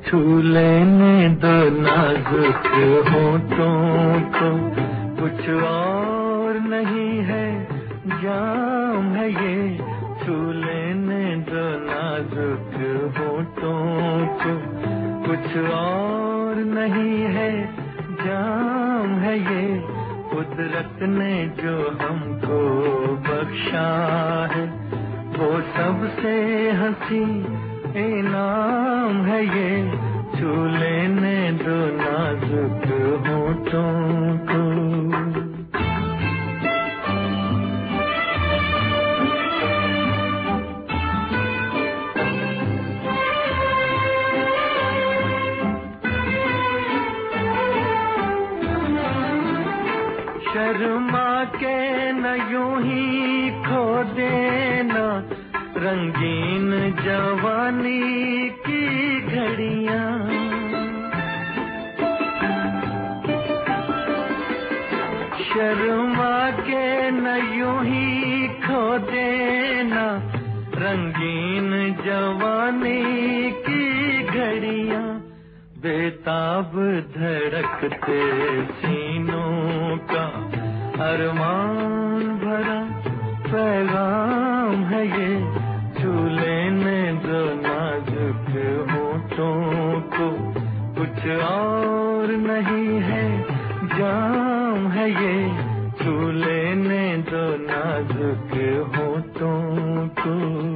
छू लेने दो नाजुक होठों को, कुछ और नहीं है जाम है ये, छू लेने दो नाजुक होठों को, कुछ और नहीं है जाम है ये, कुदरत ने जो हमको बख्शा है, वो सबसे हंसी इनाम है ये, छू लेने दो नाजुक होठों को। शर्मा के न यूं ही खो देना रंगीन जवानी की घड़ियां, शर्मा के न यूं ही खो देना रंगीन जवानी की घड़ियां, बेताब धड़कते सीनों का अरमान भरा पैगाम है ये, छू लेने दो नाजुक होठों को, कुछ और नहीं है जाम है ये, छू लेने दो नाजुक होठों को।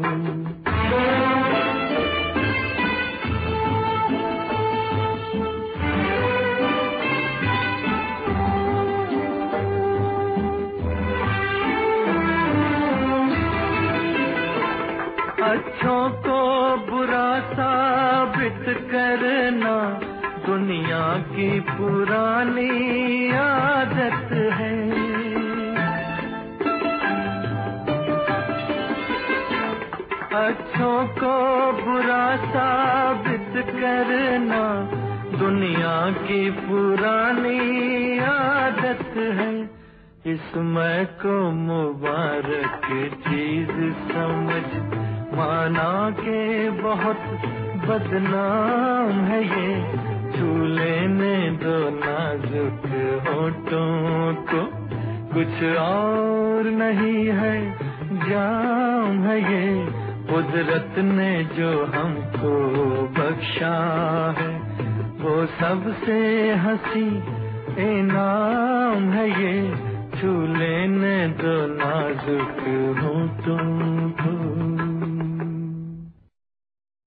अच्छों को बुरा साबित करना दुनिया की पुरानी आदत है, अच्छों को बुरा साबित करना दुनिया की पुरानी आदत है, इसमें को मुबारक चीज समझ माना के बहुत बदनाम है ये, छू लेने दो नाजुक होठों को, कुछ और नहीं है जाम है ये, कुदरत ने जो हमको बख्शा है, वो सबसे हंसी इनाम है ये, छू लेने दो नाजुक होठों